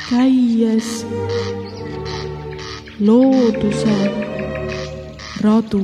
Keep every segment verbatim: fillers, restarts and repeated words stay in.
käies looduse radu.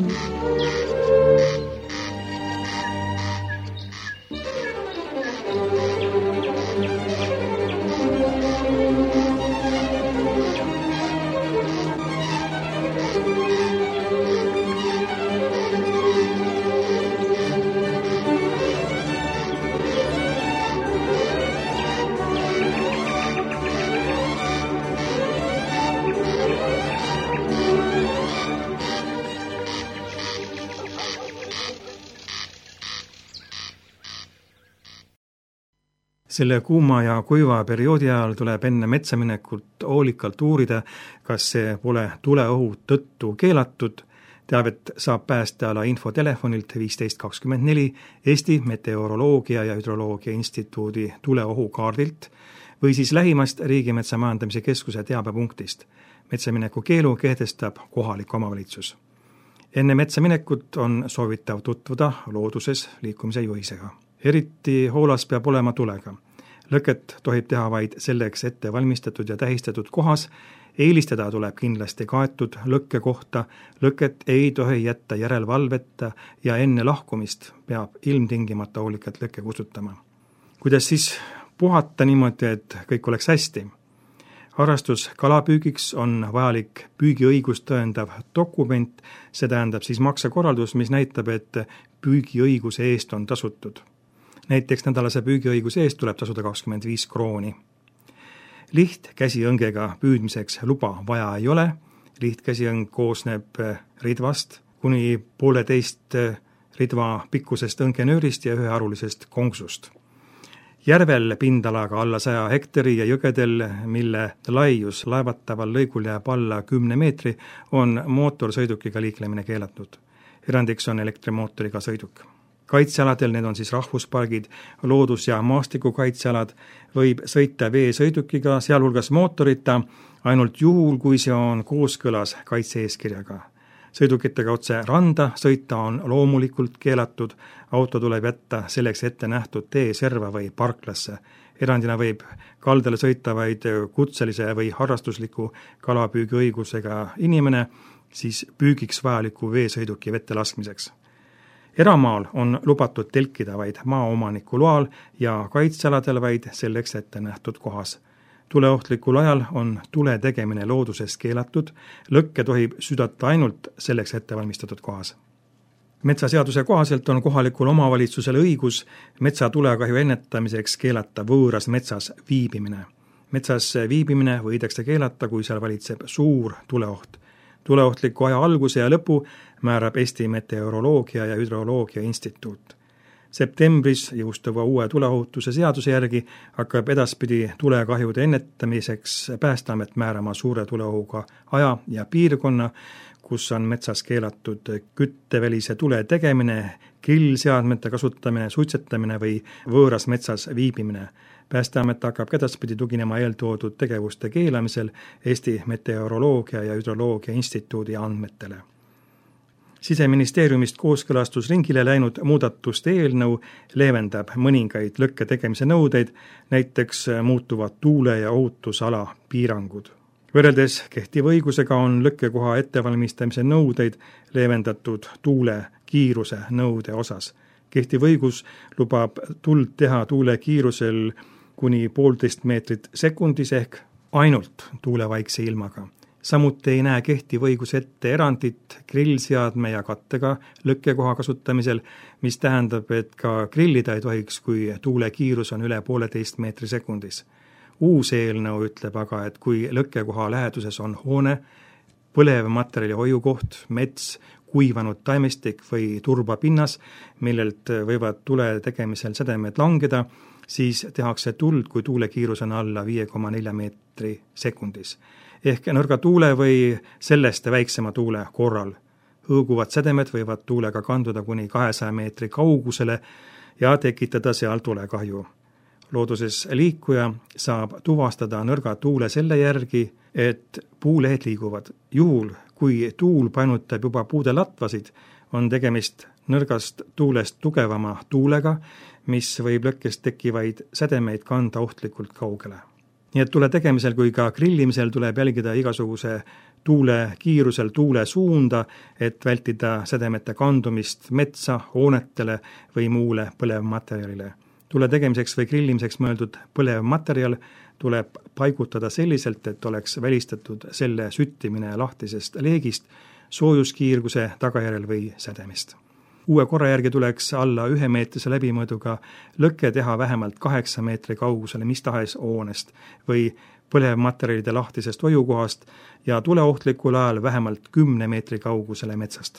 Selle kuuma ja kuiva perioodi ajal tuleb enne metsaminekut hoolikalt uurida, kas see pole tuleohu tõttu keelatud. Teavet saab päästeala infotelefonilt viisteist kakskümmend neli Eesti Meteoroloogia ja Hüdroloogia Instituudi tuleohukaardilt või siis lähimast Riigimetsa Majandamise Keskuse teabepunktist. Metsamineku keelu kehtestab kohalik omavalitsus. Enne metsaminekut on soovitav tutvuda looduses liikumise juhisega. Eriti hoolas peab olema tulega. Lõket tohib teha vaid selleks ette valmistatud ja tähistatud kohas. Eelistada tuleb kindlasti kaetud lõkke kohta. Lõket ei tohi jätta järelvalveta ja enne lahkumist peab ilmtingimata hoolikalt lõkke kustutama. Kuidas siis puhata niimoodi, et kõik oleks hästi? Harrastus kalapüügiks on vajalik püügiõigust tõendav dokument, see tähendab siis maksekorraldus, mis näitab, et püügiõiguse eest on tasutud. Näiteks nädalase püügiõiguse eest tuleb tasuda kakskümmend viis krooni. Lihtkäsiõngega püüdmiseks luba vaja ei ole. Lihtkäsiõng koosneb ridvast kuni pooleteist ridva pikkusest õngenöörist ja ühe harulisest konksust. Järvel pindalaga alla saja hektari ja jõgedel, mille laius laevataval lõigul jääb alla kümne meetri, on mootorsõidukiga liiklemine keelatud. Erandiks on elektrimootoriga sõiduk. Kaitsealadel, need on siis rahvuspargid, loodus- ja maastikukaitsealad, võib sõita veesõidukiga, sealhulgas mootorita, ainult juhul, kui see on kooskõlas kaitse-eeskirjaga. Sõidukitega otse randa sõita on loomulikult keelatud, auto tuleb jätta selleks ette nähtud teeserva või parklasse. Erandina võib kaldale sõita vaid kutselise või harrastusliku kalapüügiõigusega inimene, siis püügiks vajaliku veesõiduki vette laskmiseks. Eramaal on lubatud telkida vaid maaomaniku loal ja kaitsealadel vaid selleks ette nähtud kohas. Tuleohtlikul ajal on tule tegemine looduses keelatud, lõkke tohib südata ainult selleks ette valmistatud kohas. Metsaseaduse kohaselt on kohalikul omavalitsusel õigus metsatulekahju ennetamiseks keelata võõras metsas viibimine. Metsas viibimine võidakse keelata, kui seal valitseb suur tuleoht. Tuleohtliku aja alguse ja lõpu määrab Eesti Meteoroloogia ja Hüdroloogia Instituut. Septembris jõustuva uue tuleohutuse seaduse järgi hakkab edaspidi tulekahjude ennetamiseks Päästeamet määrama suure tuleohuga aja ja piirkonna, kus on metsas keelatud küttevälise tule tegemine, grillseadmete kasutamine, suitsetamine või võõras metsas viibimine. Päästeamet hakkab edaspidi tuginema eeltoodud tegevuste keelamisel Eesti Meteoroloogia ja Hüdroloogia Instituudi andmetele. Siseministeeriumist kooskõlastusringile läinud muudatuste eelnõu leevendab mõningaid lõkke tegemise nõudeid, näiteks muutuvad tuule- ja ohutusala piirangud. Võrreldes kehtiva õigusega on lõkkekoha ettevalmistamise nõudeid leevendatud tuule kiiruse nõude osas. Kehtiv õigus lubab tuld teha tuule kiirusel kuni poolteist meetrit sekundis ehk ainult tuulevaikse ilmaga. Samuti ei näe kehtiv õigus ette erandit grillseadme ja kattega lõkkekoha kasutamisel, mis tähendab, et ka grillida ei tohiks, kui tuule kiirus on üle pooleteist meetri sekundis. Uus eelnõu ütleb aga, et kui lõkkekoha läheduses on hoone, põlev materjali hoiukoht, mets, kuivanud taimestik või turbapinnas, millelt võivad tule tegemisel sädemed langeda, siis tehakse tuld, kui tuule kiirus on alla viie koma nelja meetri sekundis. Ehk nõrga tuule või sellest väiksema tuule korral. Hõõguvad sädemed võivad tuulega kanduda kuni kahesaja meetri kaugusele ja tekitada seal tulekahju. Looduses liikuja saab tuvastada nõrga tuule selle järgi, et puulehed liiguvad. Juhul, kui tuul painutab juba puude latvasid, on tegemist nõrgast tuulest tugevama tuulega, mis võib lõkkest tekkivaid sädemeid kanda ohtlikult kaugele. Nii et tule tegemisel kui ka grillimisel tuleb jälgida igasuguse tuule kiirusel tuule suunda, et vältida sädemete kandumist metsa, hoonetele või muule põlevmaterjalile. Tule tegemiseks või grillimiseks mõeldud põlevmaterjal tuleb paigutada selliselt, et oleks välistatud selle süttimine lahtisest leegist, soojuskiirguse tagajärjel või sädemist. Uue korra järgi tuleks alla ühe meetrise läbimõõduga lõkke teha vähemalt kaheksa meetri kaugusele mis tahes hoonest või põlevmaterjalide lahtisest hoiukohast ja tuleohtlikul ajal vähemalt kümne meetri kaugusele metsast.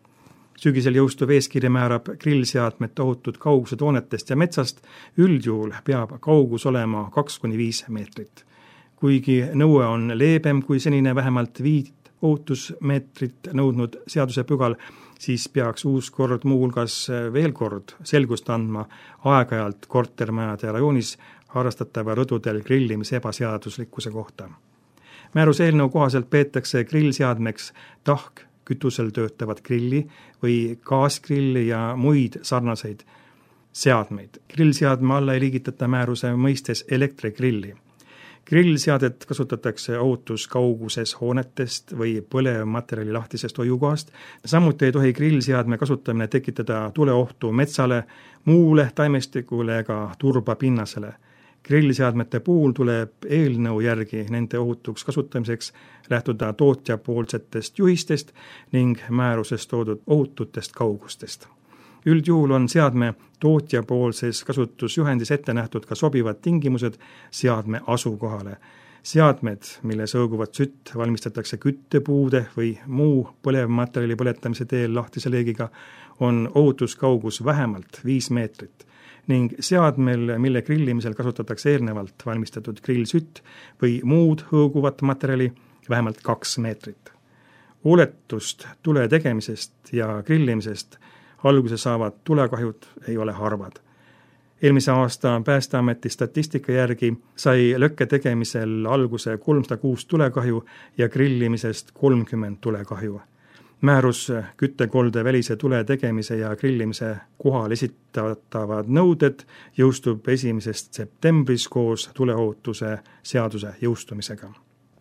Sügisel jõustuv eeskiri määrab grillseadmete ohutud kaugused hoonetest ja metsast, üldjuhul peab kaugus olema kaks kuni viis meetrit. Kuigi nõue on leebem kui senine vähemalt viit ohutusmeetrit nõudnud seadusepügal, siis peaks uus kord muuhulgas veel kord selgust andma aeg-ajalt kortermajade rajoonis harrastatava rõdudel grillimise ebaseaduslikkuse kohta. Määruse eelnõu kohaselt peetakse grillseadmeks tahk kütusel töötavat grilli või gaasgrilli ja muid sarnaseid seadmeid. Grillseadme alla ei liigitata määruse mõistes elektrigrilli. Grillseadet kasutatakse ohutuskauguses hoonetest või põlevmaterjali lahtisest hoiukohast. Samuti ei tohi grillseadme kasutamine tekitada tuleohtu metsale, muule taimestikule ega turbapinnasele. Grillseadmete puhul tuleb eelnõu järgi nende ohutuks kasutamiseks lähtuda tootja poolsetest juhistest ning määruses toodud ohututest kaugustest. Üldjuhul on seadme tootja poolses kasutusjuhendis ette nähtud ka sobivad tingimused seadme asukohale. Seadmed, milles õõguvat sütt valmistatakse küttepuude või muu põlevmaterjali põletamise teel lahtise leegiga, on ohutuskaugus vähemalt viis meetrit ning seadmel, mille grillimisel kasutatakse eelnevalt valmistatud grillsütt või muud õõguvat materjali, vähemalt kaks meetrit. Hooletust tule tegemisest ja grillimisest alguse saavad tulekahjud ei ole harvad. Eelmise aasta Päästeameti statistika järgi sai lõkke tegemisel alguse kolmsada kuus tulekahju ja grillimisest kolmkümmend tulekahju. Määrus küttekolde välise tule tegemise ja grillimise kohal esitatavad nõuded jõustub esimesest septembris koos tuleohutuse seaduse jõustumisega.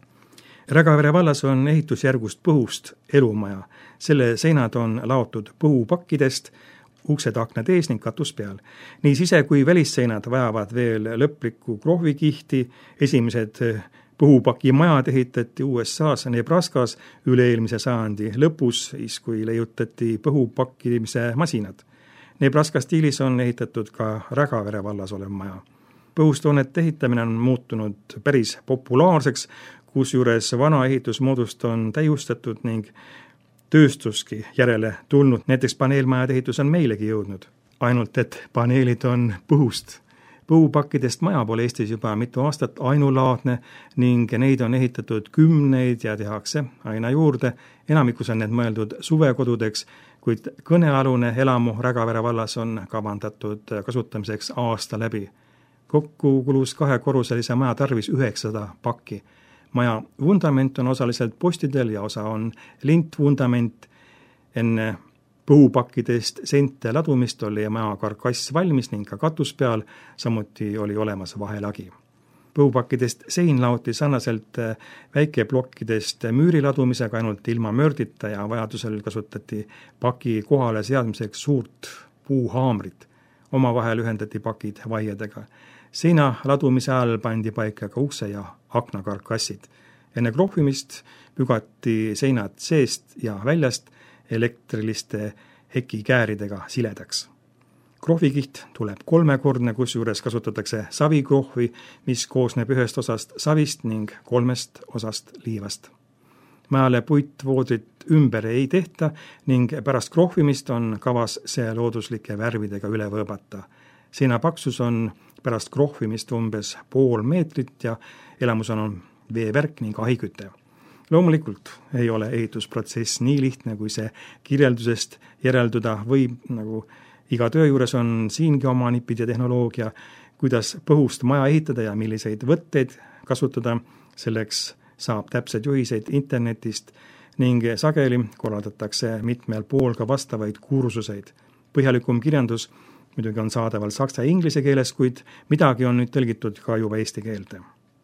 Rägavere vallas on ehitusjärgust Põhust elumaja. Selle seinad on laotud põhupakkidest, uksed aknad ees ning katus peal. Nii sise- kui välisseinad vajavad veel lõplikku krohvikihti. Esimesed põhupaki majad ehitati U S A-s Nebraskas üle-eelmise sajandi lõpus, siis kui leiutati põhupakkimise masinad. Nebraska stiilis on ehitatud ka Rägavere vallas olev maja. Põhustoonete ehitamine on muutunud päris populaarseks, kusjuures vana ehitusmoodust on täiustatud ning tööstuski järele tulnud. Näiteks paneelmajade ehitus on meilegi jõudnud. Ainult, et paneelid on Põhust. Põhupakkidest maja pole Eestis juba mitu aastat ainulaadne ning neid on ehitatud kümneid ja tehakse aina juurde. Enamikus on need mõeldud suvekodudeks, kuid kõnealune elamu Rägavere vallas on kavandatud kasutamiseks aasta läbi. Kokku kulus kahekorruselise maja tarvis üheksasada pakki. Maja vundament on osaliselt postidel ja osa on lintvundament. Enne põhupakkidest sente ladumist oli maja karkass valmis ning ka katus peal, samuti oli olemas vahelagi. Põhupakkidest sein laoti sarnaselt väikeplokkidest müüri ladumisega ainult ilma mördita ja vajadusel kasutati paki kohale seadmiseks suurt puuhaamrit. Omavahel ühendati pakid vaiedega. Seina ladumise ajal pandi paika ka ukse ja aknakarkassid. Enne krohvimist pügati seinad seest ja väljast elektriliste hekikääridega siledaks. Krohvikiht tuleb kolmekordne, kusjuures kasutatakse savikrohvi, mis koosneb ühest osast savist ning kolmest osast liivast. Majale puitvoodrit ümber ei tehta ning pärast krohvimist on kavas see looduslike värvidega üle võõbata. Seina paksus on pärast krohvimist umbes pool meetrit ja elamus on veevärk ning ahiküte. Loomulikult ei ole ehitusprotsess nii lihtne, kui see kirjeldusest järelduda võib, nagu iga töö juures on siingi oma nipid ja tehnoloogia, kuidas Põhust maja ehitada ja milliseid võtteid kasutada. Selleks saab täpsed juhiseid internetist ning sageli korraldatakse mitmel pool ka vastavaid kursuseid. Põhjalikum kirjandus muidugi on saadaval saksa ja inglise keeles, kuid midagi on nüüd tõlgitud ka juba eesti keelde.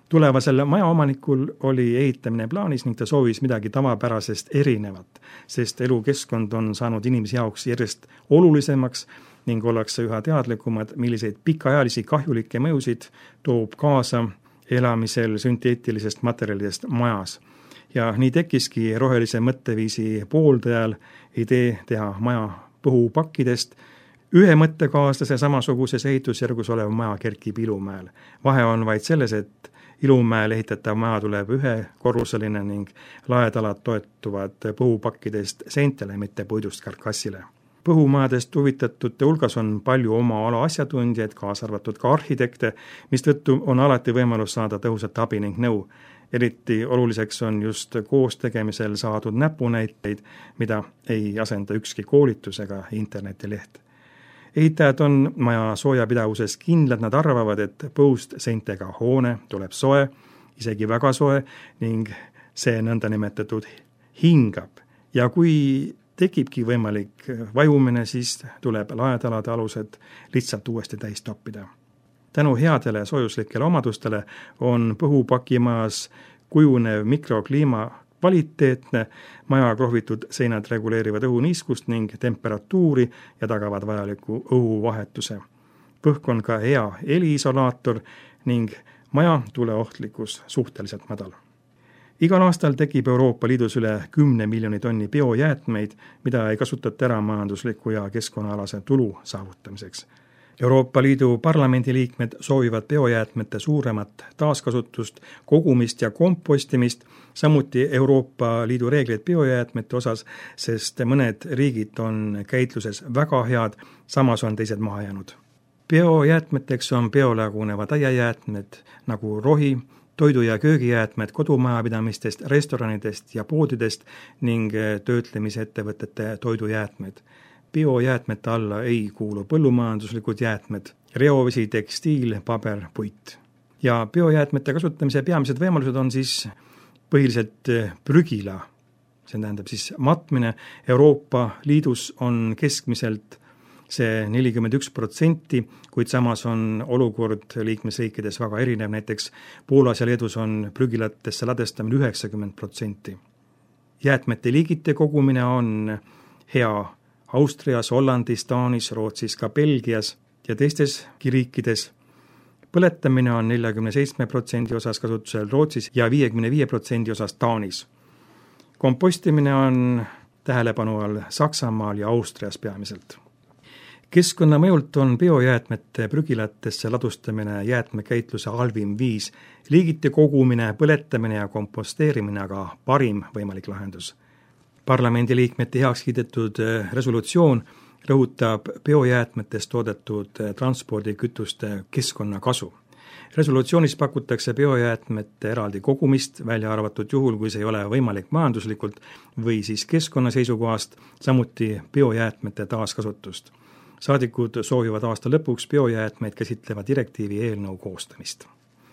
Tulevasel majaomanikul oli ehitamine plaanis ning ta soovis midagi tavapärasest erinevat, sest elukeskkond on saanud inimese jaoks järjest olulisemaks ning ollakse üha teadlikumad, milliseid pikaajalisi kahjulikke mõjusid toob kaasa elamisel sünteetilisest materjalidest majas. Ja nii tekkiski rohelise mõtteviisi pooldajal idee teha maja põhupakkidest. Ühe mõttekaaslase samasuguses ehitusjärgus olev maja kerkib Ilumäel. Vahe on vaid selles, et Ilumäel ehitatav maja tuleb ühekorruseline ning laetalad toetuvad põhupakkidest seintele, mitte puidust karkassile. Põhumajadest huvitatute hulgas on palju oma ala asjatundjaid, kaasa arvatud ka arhitekte, mistõttu on alati võimalus saada tõhusat abi ning nõu. Eriti oluliseks on just koos tegemisel saadud näpunäiteid, mida ei asenda ükski koolitus ega internetileht. Ehitajad on maja soojapidavuses kindlad, nad arvavad, et põust seintega hoone tuleb soe, isegi väga soe ning see nõndanimetatud hingab. Ja kui tekibki võimalik vajumine, siis tuleb laetalade alused lihtsalt uuesti täis toppida. Tänu headele soojuslikele omadustele on põhupakimajas kujunev mikrokliima kvaliteetne, maja krohvitud seinad reguleerivad õhuniiskust ning temperatuuri ja tagavad vajaliku õhuvahetuse. Põhk on ka hea heliisolaator ning maja tuleohtlikkus suhteliselt madal. Igal aastal tekib Euroopa Liidus üle kümne miljoni tonni biojäätmeid, mida ei kasutata ära majandusliku ja keskkonnaalase tulu saavutamiseks. Euroopa Liidu parlamendi liikmed soovivad biojäätmete suuremat taaskasutust, kogumist ja kompostimist, samuti Euroopa Liidu reeglid biojäätmete osas, sest mõned riigid on käitluses väga head, samas on teised maha jäänud. Biojäätmeteks on biolagunevad aiajäätmed nagu rohi, toidu- ja köögijäätmed kodumajapidamistest, restoranidest ja poodidest ning töötlemisettevõtete toidujäätmed. Biojäätmete alla ei kuulu põllumajanduslikud jäätmed, reovesi, tekstiil, paber, puit. Ja biojäätmete kasutamise peamised võimalused on siis põhiliselt prügila, see tähendab siis matmine. Euroopa Liidus on keskmiselt see nelikümmend üks protsenti, kuid samas on olukord liikmesriikides väga erinev, näiteks Poolas ja Leedus on prügilatesse ladestamine üheksakümmend protsenti. Jäätmete liigite kogumine on hea Austrias, Hollandis, Taanis, Rootsis, ka Belgias ja teisteski riikides. Põletamine on neljakümne seitsme protsendi osas kasutusel Rootsis ja viiekümne viie protsendi osas Taanis. Kompostimine on tähelepanu all Saksamaal ja Austrias peamiselt. Keskkonnamõjult on biojäätmete prügilatesse ladustamine jäätmekäitluse halvim viis, liigite kogumine, põletamine ja komposteerimine aga parim võimalik lahendus. Parlamendi liikmete heaks kiidetud resolutsioon rõhutab biojäätmetest toodetud transpordikütuste keskkonnakasu. Resolutsioonis pakutakse biojäätmete eraldi kogumist, välja arvatud juhul, kui see ei ole võimalik majanduslikult või siis keskkonna seisukohast, samuti biojäätmete taaskasutust. Saadikud soovivad aasta lõpuks biojäätmeid käsitleva direktiivi eelnõu koostamist.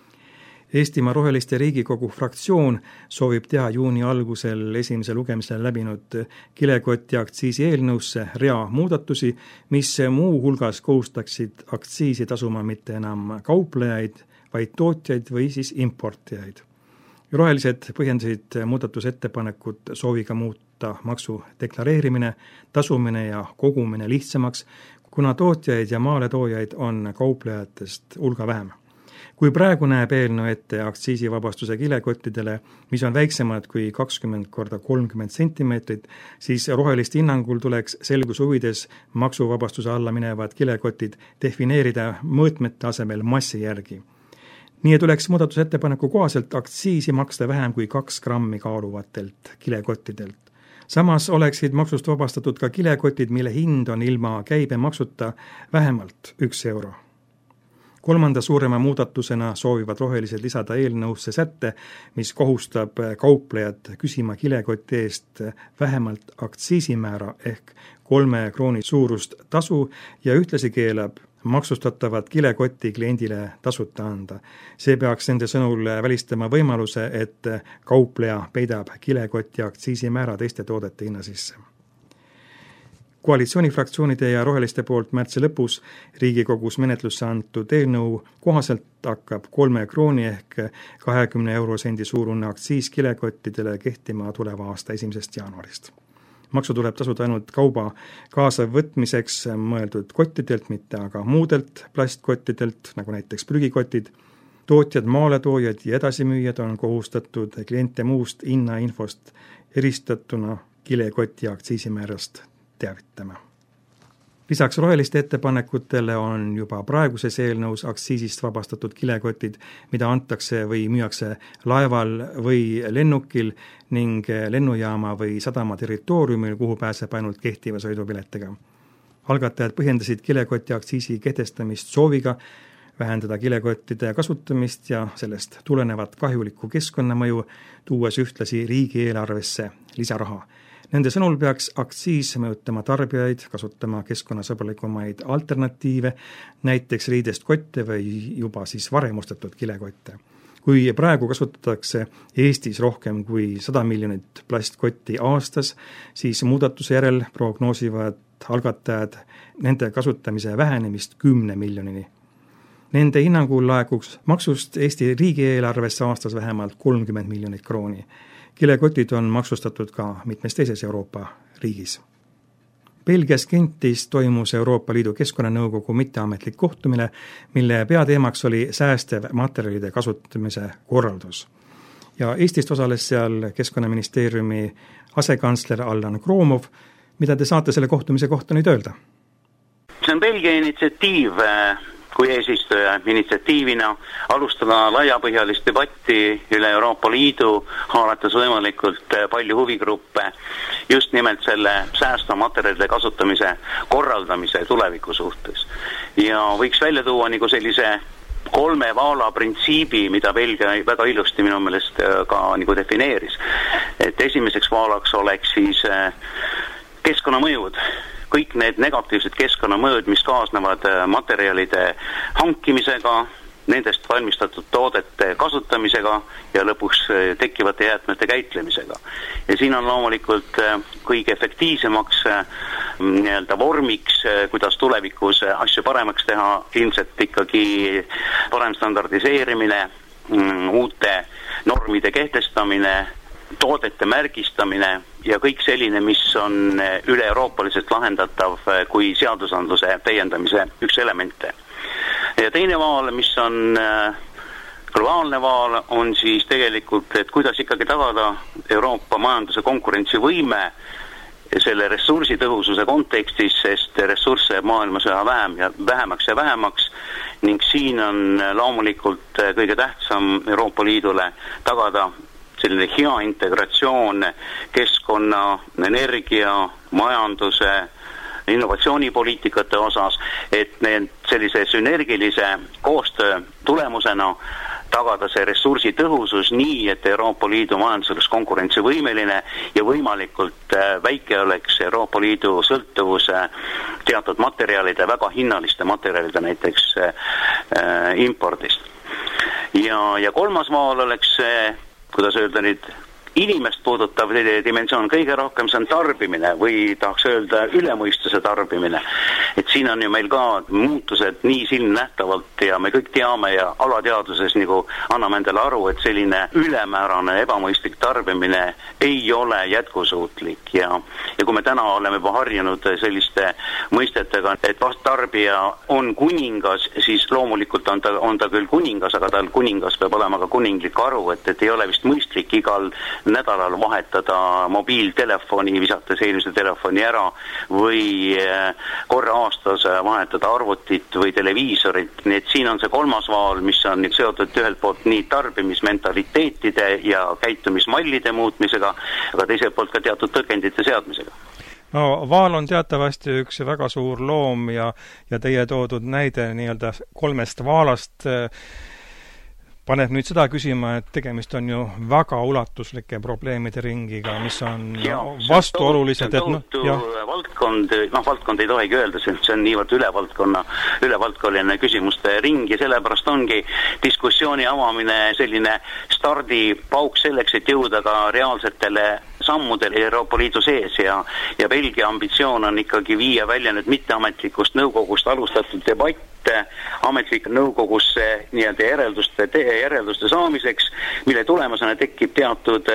Eestimaa Roheliste Riigikogu fraktsioon soovib teha juuni algusel esimese lugemisel läbinud kilekoti aktsiisi eelnõusse rea muudatusi, mis muu hulgas kohustaksid aktsiisi tasuma mitte enam kauplejaid, vaid tootjaid või siis importijaid. Rohelised põhjendasid muudatusettepanekut sooviga muuta maksu deklareerimine, tasumine ja kogumine lihtsamaks, kuna tootjaid ja maaletoojaid on kauplejatest hulga vähem. Kui praegu näeb eelnõu ette aktsiisivabastuse kilekottidele, mis on väiksemad kui kakskümmend korda kolmkümmend sentimeetrit, siis roheliste hinnangul tuleks selgus huvides maksuvabastuse alla minevad kilekotid defineerida mõõtmete asemel massi järgi. Nii tuleks muudatusettepaneku kohaselt aktsiisi maksta vähem kui kaks grammi kaaluvatelt kilekottidelt. Samas oleksid maksust vabastatud ka kilekotid, mille hind on ilma käibemaksuta vähemalt üks euro. Kolmanda suurema muudatusena soovivad rohelised lisada eelnõusse sätte, mis kohustab kauplejad küsima kilekoti eest vähemalt aktsiisimäära ehk kolme krooni suurust tasu ja ühtlasi keelab maksustatavat kilekotti kliendile tasuta anda. See peaks nende sõnul välistama võimaluse, et kaupleja peidab kilekoti aktsiisimäära teiste toodete hinna sisse. Koalitsioonifraktsioonide ja roheliste poolt märtsi lõpus Riigikogus menetlusse antud eelnõu kohaselt hakkab kolme krooni ehk kahekümne eurosendi suurune aktsiis kilekottidele kehtima tuleva aasta esimesest jaanuarist. Maksu tuleb tasuda ainult kauba kaasavõtmiseks mõeldud kottidelt, mitte aga muudelt plastkottidelt, nagu näiteks prügikotid. Tootjad, maaletoojad ja edasimüüjad on kohustatud kliente muust hinnainfost eristatuna kilekoti aktsiisimäärast teavitama. Lisaks roheliste ettepanekutele on juba praeguses eelnõus aktsiisist vabastatud kilekotid, mida antakse või müüakse laeval või lennukil ning lennujaama või sadama territooriumil, kuhu pääseb ainult kehtiva sõidupiletega. Algatajad põhjendasid kilekoti aktsiisi kehtestamist sooviga vähendada kilekottide kasutamist ja sellest tulenevat kahjulikku keskkonnamõju, tuues ühtlasi riigieelarvesse lisaraha. Nende sõnul peaks aktsiis mõjutama tarbijaid kasutama keskkonnasõbralikumaid alternatiive, näiteks riidest kotte või juba siis varem ostetud kilekotte. Kui praegu kasutatakse Eestis rohkem kui sada miljonit plastkotti aastas, siis muudatuse järel prognoosivad algatajad nende kasutamise vähenemist kümne miljonini. Nende hinnangul laekuks maksust Eesti riigieelarvesse aastas vähemalt kolmkümmend miljonit krooni. Kilekotid on maksustatud ka mitmes teises Euroopa riigis. Belgias Gentis toimus Euroopa Liidu Keskkonnanõukogu mitteametlik kohtumine, mille peateemaks oli säästev materjalide kasutamise korraldus. Ja Eestist osales seal Keskkonnaministeeriumi asekantsler Allan Kroomov. Mida te saate selle kohtumise kohta nüüd öelda? See on Belgia initsiatiiv kui eesistuja initsiatiivina alustada laiapõhjalist debatti üle Euroopa Liidu, haarates võimalikult palju huvigruppe just nimelt selle säästva materjalide kasutamise korraldamise tuleviku suhtes. Ja võiks välja tuua nagu sellise kolme vaala printsiibi, mida Belgia väga ilusti minu meelest ka nagu defineeris. Et esimeseks vaalaks oleks siis keskkonnamõjud. Kõik need negatiivsed keskkonnamõjud, mis kaasnevad materjalide hankimisega, nendest valmistatud toodete kasutamisega ja lõpuks tekkivate jäätmete käitlemisega. Ja siin on loomulikult kõige efektiivsemaks nii-öelda vormiks, kuidas tulevikus asju paremaks teha, ilmselt ikkagi parem standardiseerimine, uute normide kehtestamine, toodete märgistamine ja kõik selline, mis on üle-euroopaliselt lahendatav kui seadusandluse täiendamise üks elemente. Ja teine vaal, mis on globaalne vaal, on siis tegelikult, et kuidas ikkagi tagada Euroopa majanduse konkurentsivõime selle ressursitõhususe kontekstis, sest ressursse maailmas üha vähem ja vähemaks ja vähemaks ning siin on loomulikult kõige tähtsam Euroopa Liidule tagada selline hea integratsioon keskkonna, energia, majanduse, innovatsioonipoliitikate osas, et need sellise sünergilise koostöö tulemusena tagada see ressursi tõhusus nii, et Euroopa Liidu majandus oleks konkurentsivõimeline ja võimalikult väike oleks Euroopa Liidu sõltuvuse teatud materjalide, väga hinnaliste materjalide näiteks äh, impordist. Ja, ja kolmas vaal oleks see, kuidas öelda nüüd, inimest puudutav dimensioon kõige rohkem, see on tarbimine või tahaks öelda ülemõistuse tarbimine. Et siin on ju meil ka muutused nii silmnähtavalt ja me kõik teame ja alateaduses nagu anname endale aru, et selline ülemäärane ebamõistlik tarbimine ei ole jätkusuutlik ja, ja kui me täna oleme juba harjunud selliste mõistetega, et vast tarbija on kuningas, siis loomulikult on ta, on ta küll kuningas, aga tal kuningas peab olema ka kuninglik aru, et, et ei ole vist mõistlik igal nädalal vahetada mobiiltelefoni, visates eelmise telefoni ära või korra aastas vahetada arvutit või televiisorit. Nii et siin on see kolmas vaal, mis on seotud ühelt poolt nii tarbimismentaliteetide ja käitumismallide muutmisega, aga teiselt poolt ka teatud tõkendite seadmisega. No, vaal on teatavasti üks väga suur loom ja, ja teie toodud näide nii-öelda kolmest vaalast paneb nüüd seda küsima, et tegemist on ju väga ulatuslike probleemide ringiga, mis on ja, vastuolulised. See on tohutu no, valdkond, noh valdkond ei tohigi öelda, see on niivõrd ülevaldkonna, ülevaldkolline küsimuste ring ja sellepärast ongi diskussiooni avamine selline stardipauk selleks, et jõuda ka reaalsetele sammudel Euroopa Liidu sees ja, ja Belgia ambitsioon on ikkagi viia välja nüüd mitteametlikust nõukogust alustatud debatt ametlik nõukogusse nii-öelda järelduste, järelduste saamiseks, mille tulemusena tekib teatud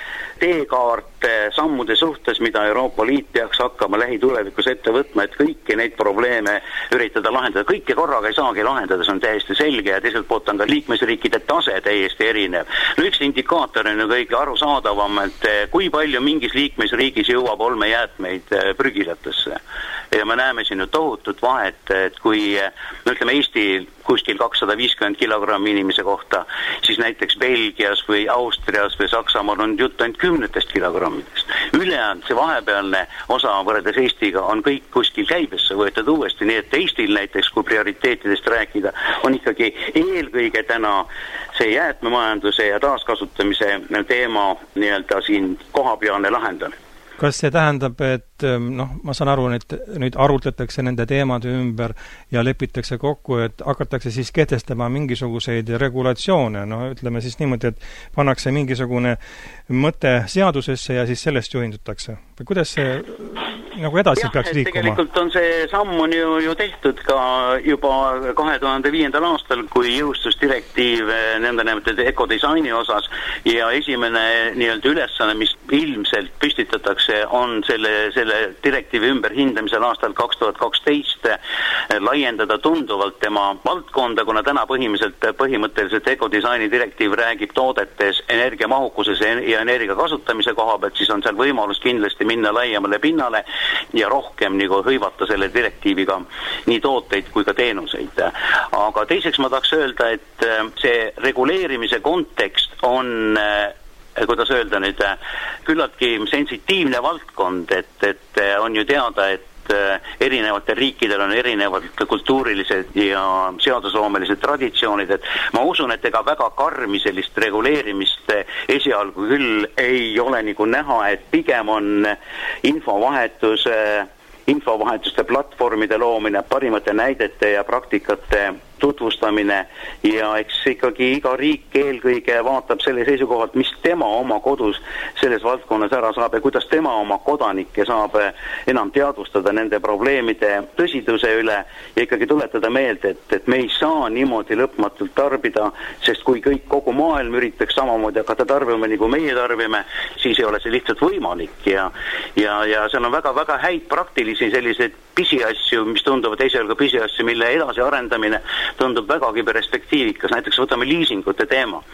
teekaart sammude suhtes, mida Euroopa Liit peaks hakkama lähitulevikus ette võtma, et kõiki neid probleeme üritada lahendada. Kõike korraga ei saagi lahendada, see on täiesti selge ja teiselt poolt on ka liikmesriikide tase täiesti erinev. No üks indikaator on ju kõige arusaadavam, et kui palju mingis liikmesriigis jõuab olmejäätmeid prügilatesse. Ja me näeme siin ju tohutut vahet, et kui me ütleme Eesti kuskil kakssada viiskümmend kilogrammi inimese kohta, siis näiteks Belgias või Austrias või Saksamaal on jutt ainult kümnetest kilogrammidest. Ülejäänud see vahepealne osa võrreldes Eestiga on kõik kuskil käibesse võetud uuesti, nii et Eestil näiteks, kui prioriteetidest rääkida, on ikkagi eelkõige täna see jäätmemajanduse ja taaskasutamise teema nii-öelda siin kohapealne lahendamine. Kas see tähendab, et noh, ma saan aru, et nüüd arutletakse nende teemade ümber ja lepitakse kokku, et hakatakse siis kehtestama mingisuguseid regulatsioone, no ütleme siis niimoodi, et pannakse mingisugune mõte seadusesse ja siis sellest juhindutakse. Või kuidas see nagu edasi jah, peaks liikuma? Tegelikult on see samm on ju, ju tehtud ka juba kahe tuhande viiendal aastal, kui jõustus direktiiv nende nimetatud ökodisaini osas ja esimene nii-öelda ülesanne, mis ilmselt püstitatakse, on selle, selle direktiivi ümberhindamisel aastal kaks tuhat kaksteist laiendada tunduvalt tema valdkonda, kuna täna põhimõtteliselt, põhimõtteliselt ökodisaini direktiiv räägib toodetes energiamahukuses ja energia kasutamise koha pealt, siis on seal võimalus kindlasti minna laiemale pinnale ja rohkem nagu hõivata selle direktiiviga nii tooteid kui ka teenuseid. Aga teiseks ma tahaks öelda, et see reguleerimise kontekst on kuidas öelda nüüd, küllaltki sensitiivne valdkond, et, et on ju teada, et erinevatel riikidel on erinevad kultuurilised ja seadusloomelised traditsioonid, et ma usun, et ega väga karmi sellist reguleerimist esialgu küll ei ole nagu näha, et pigem on infovahetus, infovahetuste platvormide loomine, parimate näidete ja praktikate tutvustamine ja eks ikkagi iga riik eelkõige vaatab selle seisukohalt, mis tema oma kodus selles valdkonnas ära saab ja kuidas tema oma kodanikke saab enam teadvustada nende probleemide tõsiduse üle ja ikkagi tuletada meelde, et, et me ei saa niimoodi lõpmatult tarbida, sest kui kõik kogu maailm üritaks samamoodi hakata tarbima, nagu meie tarbime, siis ei ole see lihtsalt võimalik ja, ja, ja seal on väga-väga häid praktilisi selliseid pisiasju, mis tunduvad esialgu pisiasju, mille edasi arendamine tundub vägagi perspektiivikas. Näiteks võtame liisingute teema.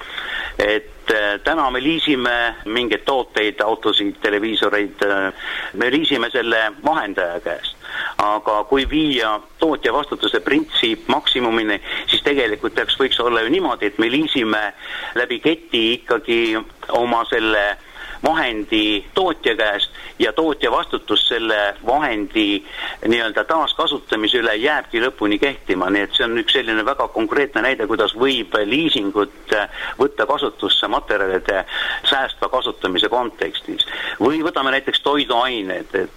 Et täna me liisime mingeid tooteid, autosid, televiisoreid, me liisime selle vahendaja käest. Aga kui viia tootja vastutuse printsiip maksimumini, siis tegelikult peaks võiks olla ju niimoodi, et me liisime läbi keti ikkagi oma selle vahendi tootja käest ja tootja vastutus selle vahendi nii-öelda taaskasutamise üle jääbki lõpuni kehtima, nii et see on üks selline väga konkreetne näide, kuidas võib liisingut võtta kasutusse materjalide säästva kasutamise kontekstis. Või võtame näiteks toiduained, et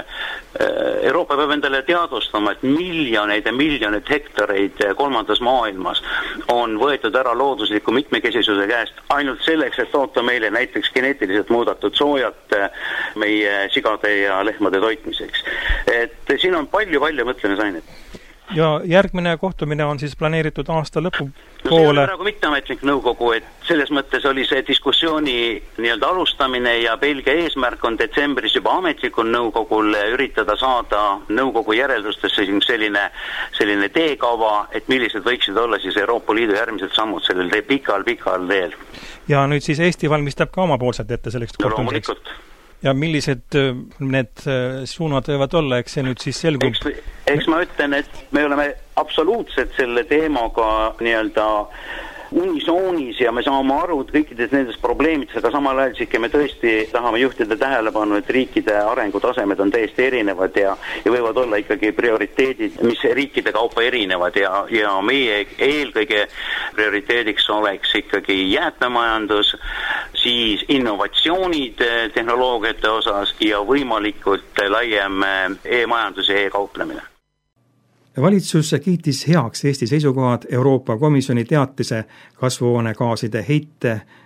Euroopa peab endale teadvustama, et miljoneid ja miljoneid hektareid kolmandas maailmas on võetud ära loodusliku mitmekesisuse käest ainult selleks, et toota meile näiteks geneetiliselt muudatud soojat meie sigade ja lehmade toitmiseks. Et siin on palju-palju mõtlemisainet. Ja järgmine kohtumine on siis planeeritud aasta lõpu no see on praegu mitteametlik nõukogu, et selles mõttes oli see diskussiooni nii-öelda alustamine ja Belgia eesmärk on detsembris juba ametlikul nõukogul üritada saada nõukogu järeldustesse selline, selline teekava, et millised võiksid olla siis Euroopa Liidu järgmised sammud sellel pikal-pikal teel. Ja nüüd siis Eesti valmistab ka omapoolselt ette selleks kohtumiseks. Loomulikult. Ja millised need suunad võivad olla, eks see nüüd siis selgub? Eks, eks ma ütlen, et me oleme absoluutselt selle teemaga nii-öelda unisoonis ja me saame aru kõikidest nendest probleemidest, aga samal ajal siiski me tõesti tahame juhtida tähelepanu, et riikide arengutasemed on täiesti erinevad ja, ja võivad olla ikkagi prioriteedid, mis riikide kaupa erinevad ja, ja meie eelkõige prioriteediks oleks ikkagi jäätmemajandus, siis innovatsioonid tehnoloogiate osas ja võimalikult laiem e-majandus ja e-kauplemine. Valitsus kiitis heaks Eesti seisukohad Euroopa Komisjoni teatise kasvuhoonegaaside heite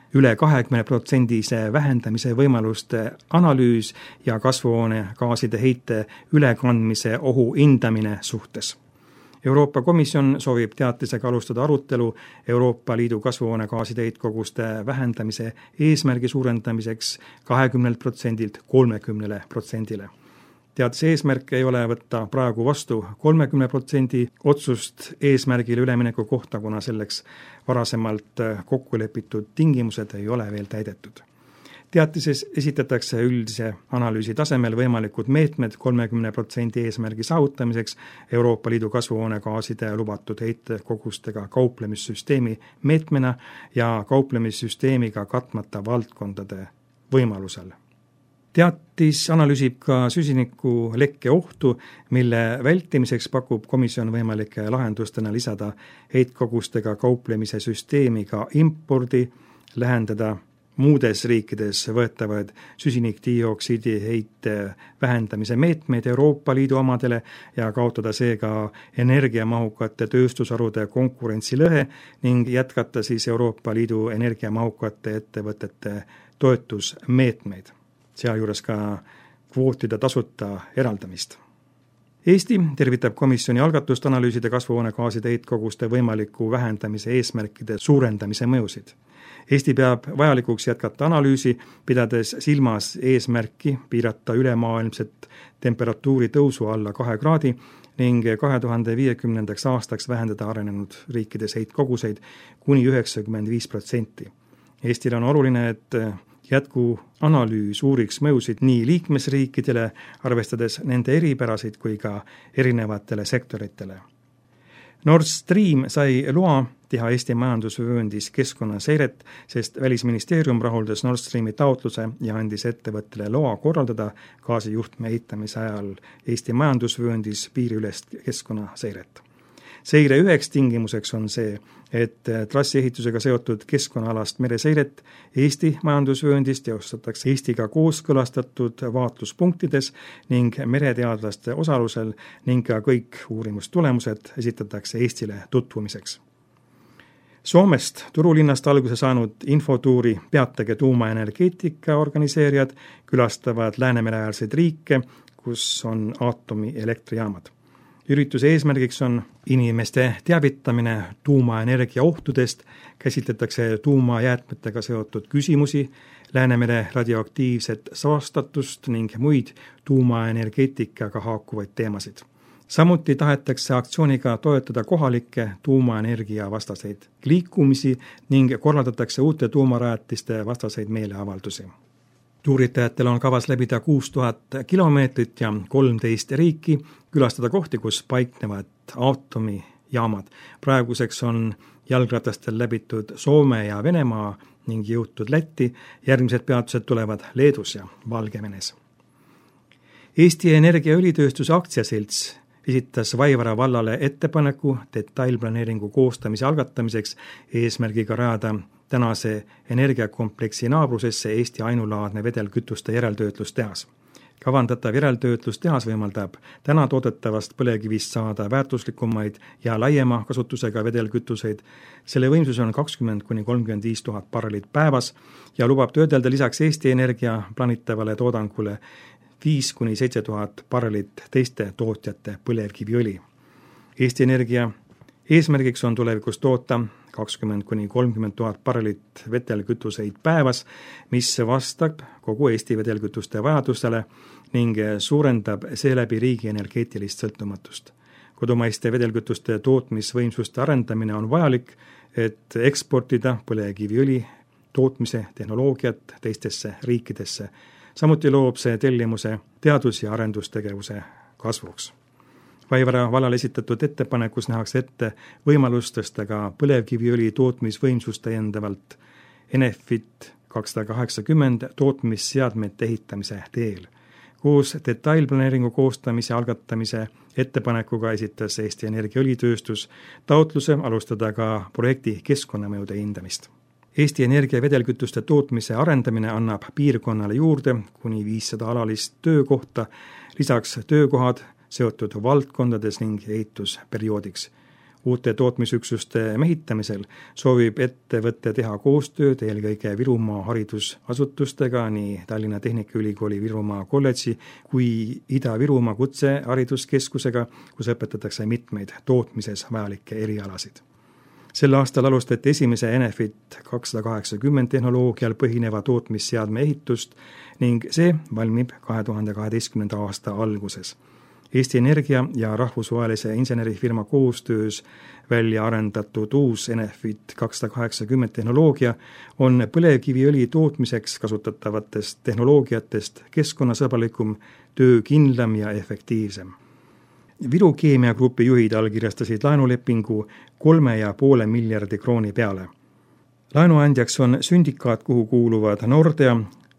üle kahekümne protsendise vähendamise võimaluste analüüs ja kasvuhoonegaaside heite ülekandmise ohu hindamine suhtes. Euroopa Komisjon soovib teatisega alustada arutelu Euroopa Liidu kasvuhoonegaaside heitkoguste vähendamise eesmärgi suurendamiseks kahekümnelt protsendilt kolmekümnele protsendile. Teadise eesmärk ei ole võtta praegu vastu kolmekümne protsendi otsust eesmärgile ülemineku kohta, kuna selleks varasemalt kokku lepitud tingimused ei ole veel täidetud. Teatises esitatakse üldise analüüsi tasemel võimalikud meetmed kolmekümne protsendi eesmärgi saavutamiseks Euroopa Liidu kasvuhoonegaaside lubatud heitkogustega kauplemissüsteemi meetmena ja kauplemissüsteemiga katmata valdkondade võimalusel. Teatis analüüsib ka süsiniku lekke ohtu, mille vältimiseks pakub komisjon võimalike lahendustena lisada heitkogustega kauplemise süsteemiga impordi, lähendada muudes riikides võetavad süsinikdioksiidi heite vähendamise meetmeid Euroopa Liidu omadele ja kaotada seega energiamahukate tööstusharude konkurentsilõhe ning jätkata siis Euroopa Liidu energiamahukate ettevõtete toetusmeetmeid, sealjuures ka kvootide tasuta eraldamist. Eesti tervitab komisjoni algatust analüüsida kasvuhoonegaaside heitkoguste võimaliku vähendamise eesmärkide suurendamise mõjusid. Eesti peab vajalikuks jätkata analüüsi, pidades silmas eesmärki piirata ülemaailmset temperatuuri tõusu alla kahe kraadi ning kahe tuhande viiekümnendaks aastaks vähendada arenenud riikides heitkoguseid kuni üheksakümmend viis protsenti. Eestil on oluline, et jätku analüüs uuriks mõjusid nii liikmesriikidele, arvestades nende eripärasid kui ka erinevatele sektoritele. Nord Stream sai loa teha Eesti majandusvööndis keskkonnaseiret, sest Välisministeerium rahuldas Nord Streami taotluse ja andis ettevõttele loa korraldada gaasijuhtme ehitamise ajal Eesti majandusvööndis piiriülest keskkonnaseiret. Seire üheks tingimuseks on see, et trassiehitusega seotud keskkonnaalast mereseiret Eesti majandusvööndis teostatakse Eestiga kooskõlastatud vaatluspunktides ning mereteadlaste osalusel ning ka kõik uurimustulemused esitatakse Eestile tutvumiseks. Soomest turulinnast alguse saanud infotuuri Peatage tuumaenergeetika organiseerijad külastavad Läänemere-äärseid riike, kus on aatomielektrijaamad. Ürituse eesmärgiks on inimeste teavitamine tuumaenergia ohtudest, käsitletakse tuumajäätmetega seotud küsimusi, Läänemere radioaktiivset saastatust ning muid tuumaenergeetikaga haakuvaid teemasid. Samuti tahetakse aktsiooniga toetada kohalikke tuumaenergia vastaseid liikumisi ning korraldatakse uute tuumarajatiste vastaseid meeleavaldusi. Tuuritajatel on kavas läbida kuus tuhat kilomeetrit ja kolmteist riiki, külastada kohti, kus paiknevad aatomijaamad. Praeguseks on jalgratastel läbitud Soome ja Venemaa ning jõutud Lätti, järgmised peatused tulevad Leedus ja Valgevenes. Eesti Energia õlitööstuse aktsiaselts esitas Vaivara vallale ettepaneku detailplaneeringu koostamise algatamiseks eesmärgiga rajada tänase energiakompleksi naabrusesse Eesti ainulaadne vedelkütuste järeltöötlustehas. Kavandatav järeltöötlustehas võimaldab täna toodetavast põlevkivist saada väärtuslikumaid ja laiema kasutusega vedelkütuseid. Selle võimsus on kakskümmend kuni kolmkümmend viis tuhat barrelit päevas ja lubab töödelda lisaks Eesti Energia planitavale toodangule viis kuni seitse tuhat barrelit teiste tootjate põlevkiviõli. Eesti Energia eesmärgiks on tulevikus toota kakskümmend kuni kolmkümmend tuhat barrelit vedelkütuseid päevas, mis vastab kogu Eesti vedelkütuste vajadusele ning suurendab seeläbi riigi energeetilist sõltumatust. Kodumaiste vedelkütuste tootmisvõimsuste arendamine on vajalik, et eksportida põlevkiviõli tootmise tehnoloogiat teistesse riikidesse. Samuti loob see tellimuse teadus- ja arendustegevuse kasvuks. Vaivara vallal esitatud ettepanekus nähakse ette võimalust tõsta ka põlevkiviõli tootmisvõimsust täiendavalt Enefit kakssada kaheksakümmend tootmisseadmete ehitamise teel. Koos detailplaneeringu koostamise algatamise ettepanekuga esitas Eesti Energia õlitööstus taotluse alustada ka projekti keskkonnamõjude hindamist. Eesti Energia vedelkütuste tootmise arendamine annab piirkonnale juurde kuni viissada alalist töökohta, lisaks töökohad seotud valdkondades ning ehitusperioodiks. uute tootmisüksuste mehitamisel soovib ettevõte teha koostööd eelkõige Virumaa haridusasutustega, nii Tallinna Tehnikaülikooli Virumaa kolledži kui Ida-Virumaa kutsehariduskeskusega, kus õpetatakse mitmeid tootmises vajalikke erialasid. Sel aastal alustati esimese Enefit kakssada kaheksakümmend tehnoloogial põhineva tootmisseadme ehitust ning see valmib kahe tuhande kaheteistkümnenda aasta alguses. Eesti Energia ja rahvusvahelise insenerifirma koostöös välja arendatud uus Enefit kakssada kaheksakümmend tehnoloogia on põlevkiviõli tootmiseks kasutatavatest tehnoloogiatest keskkonnasõbralikum, töökindlam ja efektiivsem. Viru Keemiagrupi juhid allkirjastasid laenulepingu kolme ja poole miljardi krooni peale. Laenuandjaks on syndikaat, kuhu kuuluvad Nordea,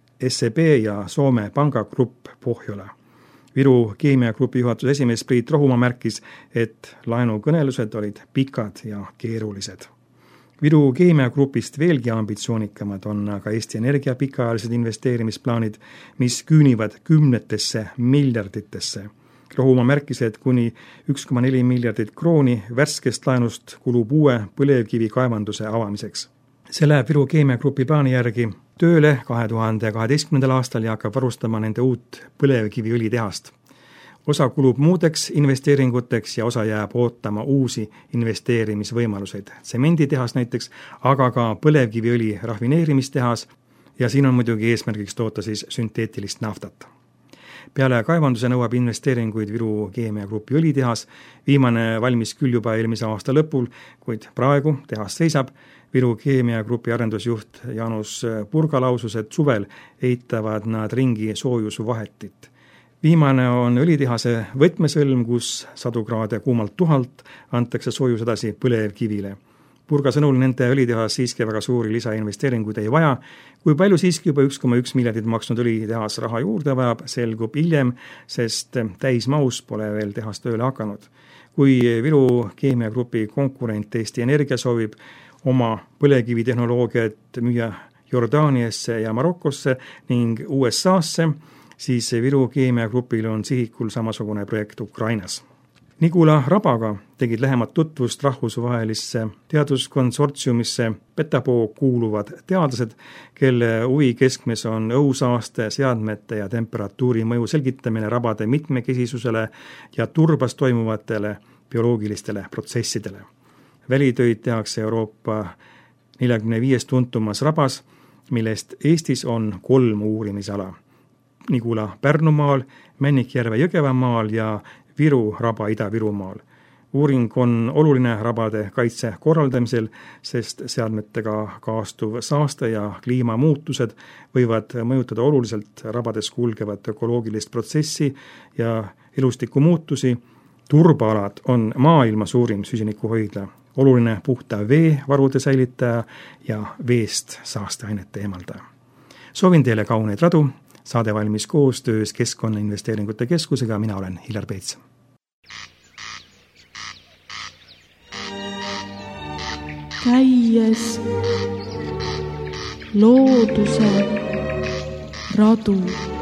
S E B ja Soome Pangagrupp Pohjola. Viru Keemiagrupi juhatuse esimees Priit Rohumaa märkis, et laenukõnelused olid pikad ja keerulised. Viru Keemiagrupist veelgi ambitsioonikamad on aga Eesti Energia pikaajalised investeerimisplaanid, mis küünivad kümnetesse miljarditesse. Rohumaa märkis, et kuni üks koma neli miljardit krooni värskest laenust kulub uue põlevkivi kaevanduse avamiseks. See läheb Viru Keemiagrupi plaani järgi tööle kahe tuhande kaheteistkümnendal aastal ja hakkab varustama nende uut põlevkiviõlitehast. Osa kulub muudeks investeeringuteks ja osa jääb ootama uusi investeerimisvõimaluseid. Tsemenditehas näiteks, aga ka põlevkiviõli rafineerimistehas ja siin on muidugi eesmärgiks toota siis sünteetilist naftat. Peale kaevanduse nõuab investeeringuid Viru Keemiagrupi õlitehas, viimane valmis küll juba eelmise aasta lõpul, kuid praegu tehas seisab. Viru Keemiagrupi arendusjuht Jaanus Purga lausus, et suvel eitavad nad ringi soojusvahetit. Viimane on õlitehase võtmesõlm, kus sadu kraade kuumalt tuhalt antakse soojus edasi põlevkivile. Purga sõnul nende õlitehas siiski väga suuri lisainvesteeringuid ei vaja. Kui palju siiski juba üks koma üks miljardit maksnud õlitehas raha juurde vajab, selgub hiljem, sest täismahus pole veel tehas tööle hakanud. Kui Viru Keemiagrupi konkurent Eesti Energia soovib oma põlevkivitehnoloogiat müüa Jordaaniasse ja Marokosse ning U S A-sse, siis Viru Keemiagrupil on sihikul samasugune projekt Ukrainas. Nigula Rabaga tegid lähemat tutvust rahvusvahelisse teaduskonsortsiumisse Petapoo kuuluvad teadlased, kelle huvi keskmes on õhusaaste, seadmete ja temperatuuri mõju selgitamine rabade mitmekesisusele ja turbas toimuvatele bioloogilistele protsessidele. Välitöid tehakse Euroopa neljakümne viies tuntumas rabas, millest Eestis on kolm uurimisala. Nigula Pärnumaal, Männikjärve Jõgevamaal ja Viru raba Ida-Virumaal. Uuring on oluline rabade kaitse korraldamisel, sest seadmetega kaastuv saaste ja kliimamuutused võivad mõjutada oluliselt rabades kulgevat ökoloogilist protsessi ja elustiku muutusi. Turbaalad on maailma suurim süsinikuhoidla, oluline puhta vee varude säilitaja ja veest saasteainete eemaldaja. Soovin teile kauneid radu, saade valmis koostöös Keskkonnainvesteeringute Keskusega, mina olen Hillar Peets. Käies looduse radu.